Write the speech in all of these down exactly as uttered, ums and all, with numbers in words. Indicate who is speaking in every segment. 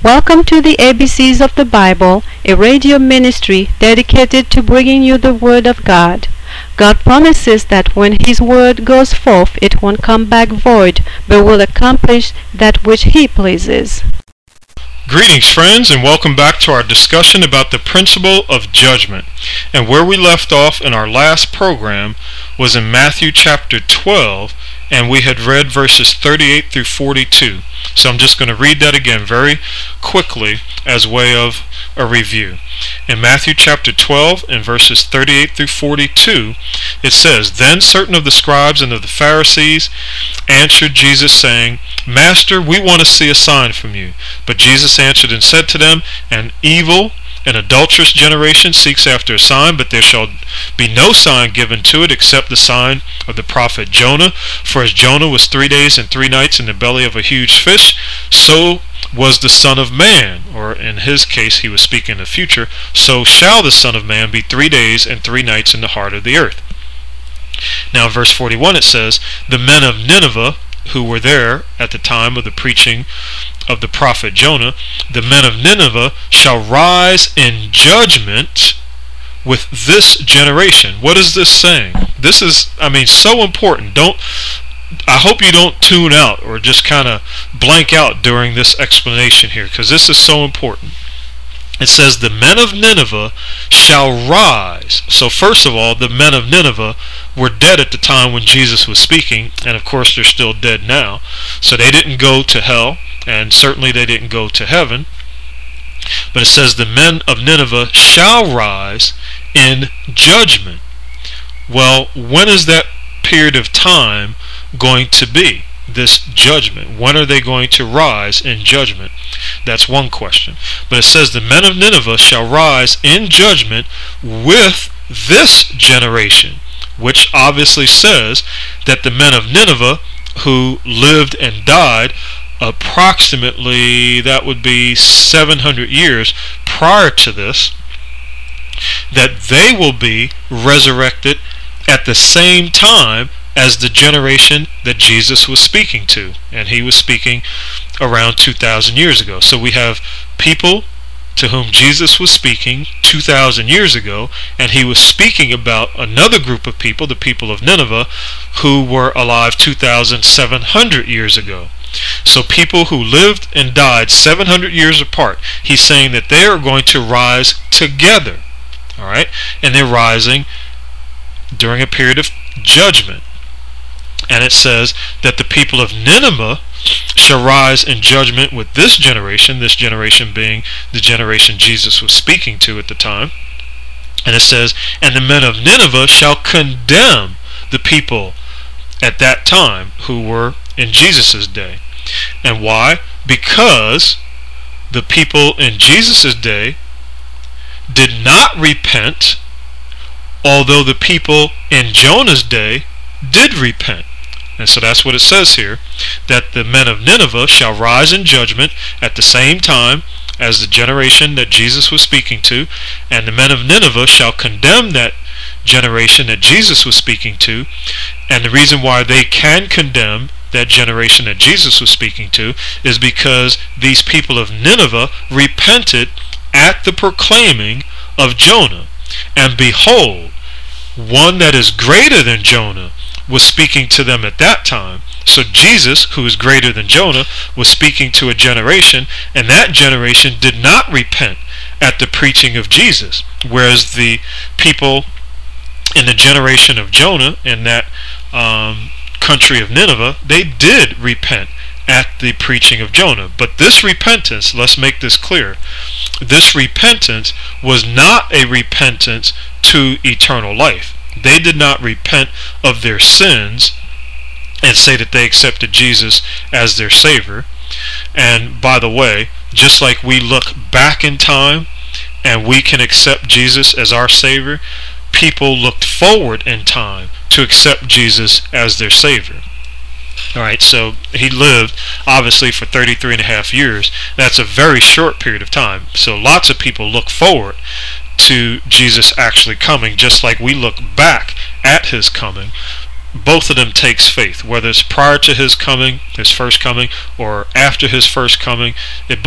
Speaker 1: Welcome to the A B Cs of the Bible, a radio ministry dedicated to bringing you the Word of God. God promises that when His Word goes forth, it won't come back void, but will accomplish that which He pleases.
Speaker 2: Greetings, friends, and welcome back to our discussion about the principle of judgment. And where we left off in our last program was in Matthew chapter twelve, and we had read verses thirty-eight through forty-two. So I'm just going to read that again very quickly as way of a review. In Matthew chapter twelve, in verses thirty-eight through forty-two, it says, "Then certain of the scribes and of the Pharisees answered Jesus, saying, Master, we want to see a sign from you. But Jesus answered and said to them, An evil and adulterous generation seeks after a sign, but there shall be no sign given to it except the sign of the prophet Jonah. For as Jonah was three days and three nights in the belly of a huge fish, so was the Son of Man," or in his case he was speaking in the future, "so shall the Son of Man be three days and three nights in the heart of the earth." Now in verse forty-one it says, "The men of Nineveh, who were there at the time of the preaching of the prophet Jonah, the men of Nineveh shall rise in judgment with this generation." What is this saying? This is, I mean, so important. Don't, I hope you don't tune out or just kind of blank out during this explanation here, because this is so important. It says, "The men of Nineveh shall rise." So first of all, the men of Nineveh were dead at the time when Jesus was speaking, and of course they're still dead now. So they didn't go to hell, and certainly they didn't go to heaven. But it says, "The men of Nineveh shall rise in judgment." Well, when is that period of time going to be? This judgment. When are they going to rise in judgment? That's one question. But it says the men of Nineveh shall rise in judgment with this generation, which obviously says that the men of Nineveh who lived and died approximately, that would be seven hundred years prior to this, that they will be resurrected at the same time as the generation that Jesus was speaking to, and he was speaking around two thousand years ago. So we have people to whom Jesus was speaking two thousand years ago, and he was speaking about another group of people, the people of Nineveh, who were alive two thousand seven hundred years ago. So people who lived and died seven hundred years apart, he's saying that they are going to rise together, all right, and they're rising during a period of judgment. And it says that the people of Nineveh shall rise in judgment with this generation, this generation being the generation Jesus was speaking to at the time. And it says, "And the men of Nineveh shall condemn the people at that time who were in Jesus' day." And why? Because the people in Jesus' day did not repent, although the people in Jonah's day did repent. And so that's what it says here, that the men of Nineveh shall rise in judgment at the same time as the generation that Jesus was speaking to, and the men of Nineveh shall condemn that generation that Jesus was speaking to. And the reason why they can condemn that generation that Jesus was speaking to is because these people of Nineveh repented at the proclaiming of Jonah. And behold, one that is greater than Jonah was speaking to them at that time. So Jesus, who is greater than Jonah, was speaking to a generation, and that generation did not repent at the preaching of Jesus, whereas the people in the generation of Jonah in that um, country of Nineveh, they did repent at the preaching of Jonah. But this repentance, let's make this clear, this repentance was not a repentance to eternal life. They did not repent of their sins and say that they accepted Jesus as their Savior. And by the way, just like we look back in time and we can accept Jesus as our Savior, people looked forward in time to accept Jesus as their Savior. Alright, so he lived obviously for thirty-three and a half years. That's a very short period of time. So lots of people look forward to Jesus actually coming, just like we look back at his coming. Both of them takes faith, whether it's prior to his coming, his first coming, or after his first coming. It both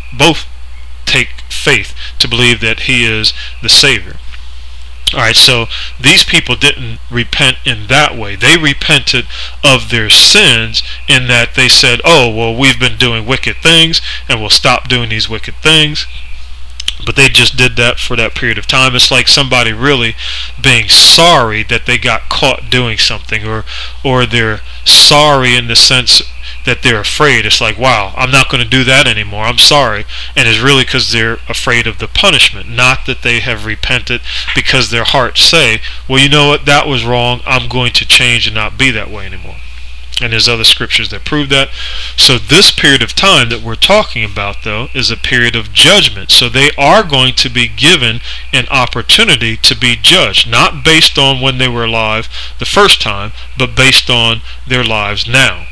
Speaker 2: both take faith to believe that he is the Savior. Alright, so these people didn't repent in that way. They repented of their sins in that they said, oh, well, we've been doing wicked things and we'll stop doing these wicked things. But they just did that for that period of time. It's like somebody really being sorry that they got caught doing something, or or they're sorry in the sense that they're afraid. It's like, wow, I'm not going to do that anymore. I'm sorry. And it's really because they're afraid of the punishment, not that they have repented because their hearts say, well, you know what, that was wrong. I'm going to change and not be that way anymore. And there's other scriptures that prove that. So this period of time that we're talking about, though, is a period of judgment. So they are going to be given an opportunity to be judged, not based on when they were alive the first time, but based on their lives now.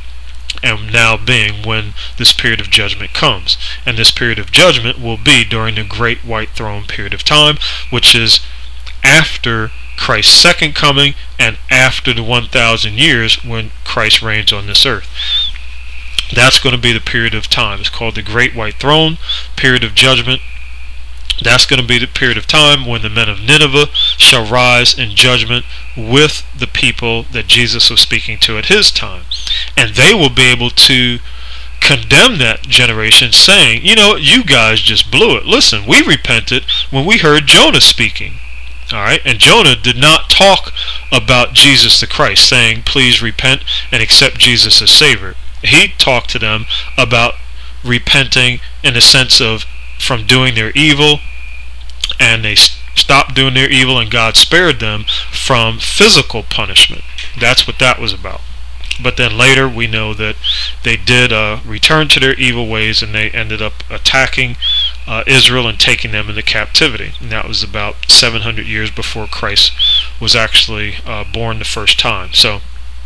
Speaker 2: And now being when this period of judgment comes. And this period of judgment will be during the Great White Throne period of time, which is after Christ's second coming and after the one thousand years when Christ reigns on this earth. That's going to be the period of time. It's called the Great White Throne, period of judgment. That's going to be the period of time when the men of Nineveh shall rise in judgment with the people that Jesus was speaking to at his time. And they will be able to condemn that generation, saying, you know, you guys just blew it. Listen, we repented when we heard Jonah speaking. Alright, and Jonah did not talk about Jesus the Christ, saying, please repent and accept Jesus as Savior. He talked to them about repenting in the sense of from doing their evil, and they stopped doing their evil, and God spared them from physical punishment. That's what that was about. But then later we know that they did uh, return to their evil ways, and they ended up attacking uh, Israel and taking them into captivity. And that was about seven hundred years before Christ was actually uh, born the first time. So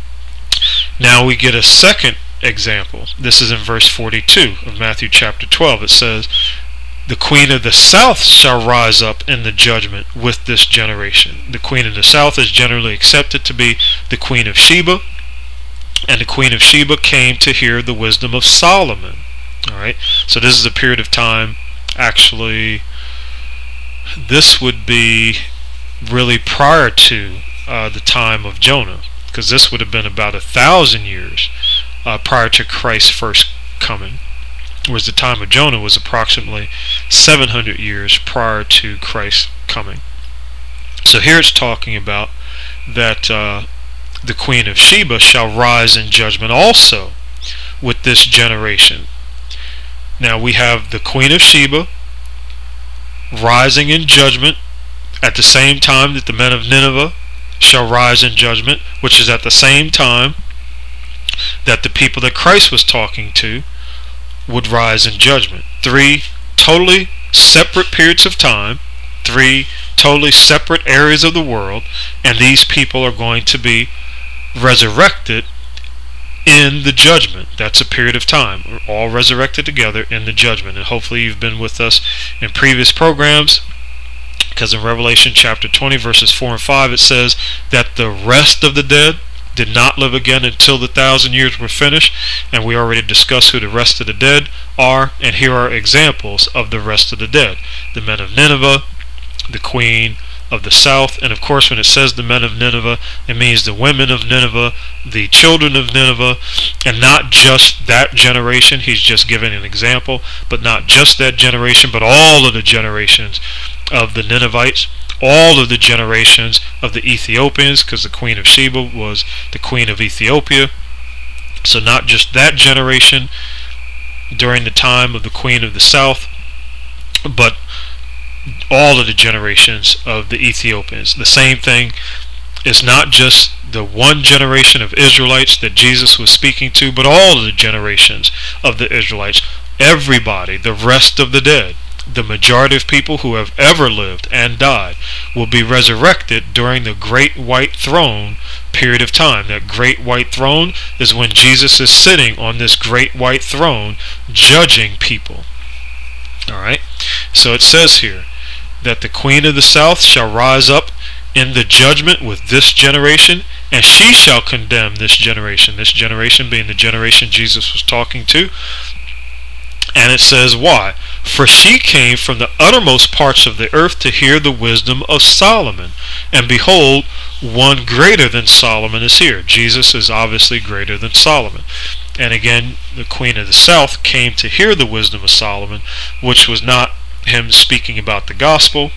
Speaker 2: now we get a second example. This is in verse forty-two of Matthew chapter twelve. It says, the queen of the south shall rise up in the judgment with this generation. The queen of the south is generally accepted to be the queen of Sheba. And the queen of Sheba came to hear the wisdom of Solomon. Alright, so this is a period of time, actually, this would be really prior to uh, the time of Jonah, because this would have been about a thousand years uh, prior to Christ's first coming, whereas the time of Jonah was approximately seven hundred years prior to Christ's coming. So here it's talking about that uh, the queen of Sheba shall rise in judgment also with this generation. Now we have the queen of Sheba rising in judgment at the same time that the men of Nineveh shall rise in judgment, which is at the same time that the people that Christ was talking to would rise in judgment. Three totally separate periods of time, three totally separate areas of the world, and these people are going to be resurrected in the judgment. That's a period of time. We're all resurrected together in the judgment. And hopefully you've been with us in previous programs, because in Revelation chapter twenty verses four and five it says that the rest of the dead did not live again until the thousand years were finished, and we already discussed who the rest of the dead are, and here are examples of the rest of the dead. The men of Nineveh, the queen of the south, and of course when it says the men of Nineveh, it means the women of Nineveh, the children of Nineveh, and not just that generation. He's just giving an example, but not just that generation, but all of the generations of the Ninevites, all of the generations of the Ethiopians, because the queen of Sheba was the queen of Ethiopia. So not just that generation during the time of the queen of the south, but all of the generations of the Ethiopians. The same thing is not just the one generation of Israelites that Jesus was speaking to, but all of the generations of the Israelites. Everybody, the rest of the dead, the majority of people who have ever lived and died, will be resurrected during the Great White Throne period of time. That Great White Throne is when Jesus is sitting on this Great White Throne judging people. Alright, so it says here that the queen of the south shall rise up in the judgment with this generation, and she shall condemn this generation. This generation being the generation Jesus was talking to. And it says, why? For she came from the uttermost parts of the earth to hear the wisdom of Solomon. And behold, one greater than Solomon is here. Jesus is obviously greater than Solomon. And again, the queen of the south came to hear the wisdom of Solomon, which was not him speaking about the gospel.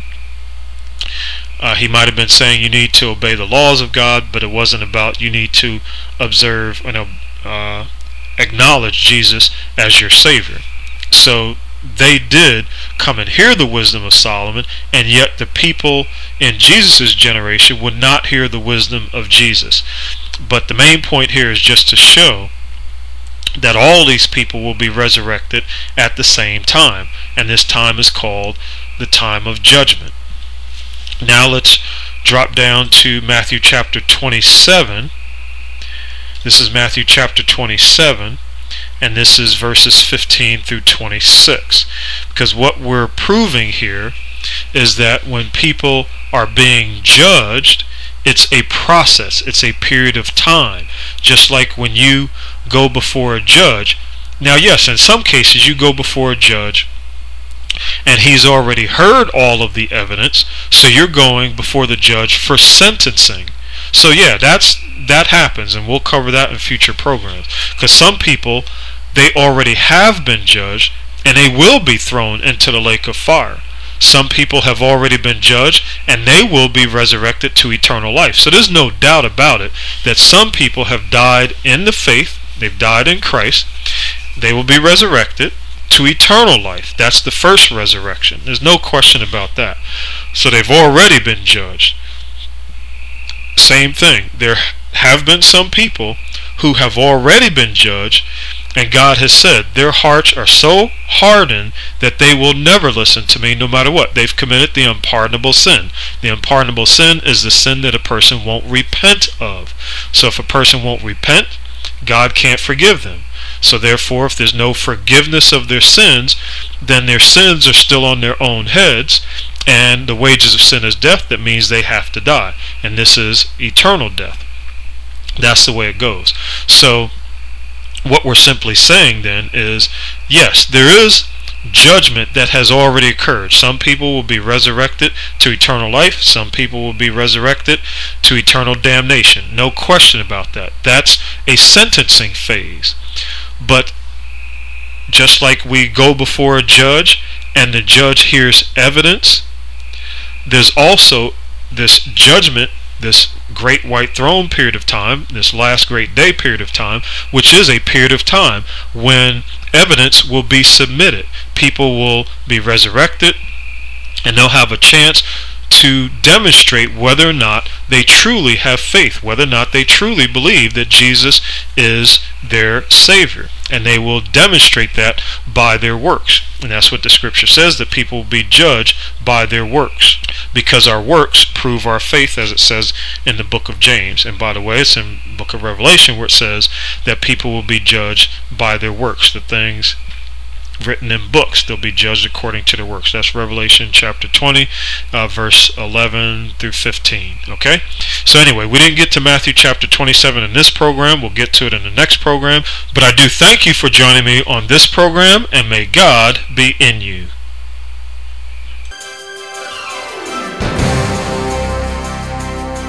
Speaker 2: Uh, he might have been saying you need to obey the laws of God, but it wasn't about you need to observe and uh, acknowledge Jesus as your Savior. So they did come and hear the wisdom of Solomon, and yet the people in Jesus' generation would not hear the wisdom of Jesus. But the main point here is just to show that all these people will be resurrected at the same time, and this time is called the time of judgment. Now let's drop down to Matthew chapter twenty-seven. This is Matthew chapter twenty-seven, and this is verses fifteen through twenty-six. Because what we're proving here is that when people are being judged, it's a process, it's a period of time. Just like when you go before a judge. Now yes, in some cases you go before a judge and he's already heard all of the evidence, so you're going before the judge for sentencing. So yeah, that's that happens, and we'll cover that in future programs. Because some people, they already have been judged, and they will be thrown into the lake of fire. Some people have already been judged, and they will be resurrected to eternal life. So there's no doubt about it that some people have died in the faith, they've died in Christ, they will be resurrected to eternal life. That's the first resurrection. There's no question about that. So they've already been judged. Same thing. There have been some people who have already been judged, and God has said their hearts are so hardened that they will never listen to me no matter what. They've committed the unpardonable sin. The unpardonable sin is the sin that a person won't repent of. So if a person won't repent, God can't forgive them. So therefore, if there's no forgiveness of their sins, then their sins are still on their own heads, and the wages of sin is death. That means they have to die, and this is eternal death. That's the way it goes. So what we're simply saying then is, yes, there is judgment that has already occurred. Some people will be resurrected to eternal life. Some people will be resurrected to eternal damnation. No question about that. That's a sentencing phase. But just like we go before a judge and the judge hears evidence, there's also this judgment, this great white throne period of time, this last great day period of time, which is a period of time when evidence will be submitted. People will be resurrected, and they'll have a chance to demonstrate whether or not they truly have faith, whether or not they truly believe that Jesus is their Savior. And they will demonstrate that by their works. And that's what the scripture says, that people will be judged by their works, because our works prove our faith, as it says in the book of James. And by the way, it's in the book of Revelation where it says that people will be judged by their works. The things written in books, they'll be judged according to their works. That's Revelation chapter twenty, uh, verse eleven through fifteen. Okay? So anyway, we didn't get to Matthew chapter twenty-seven in this program. We'll get to it in the next program. But I do thank you for joining me on this program, and may God be in you.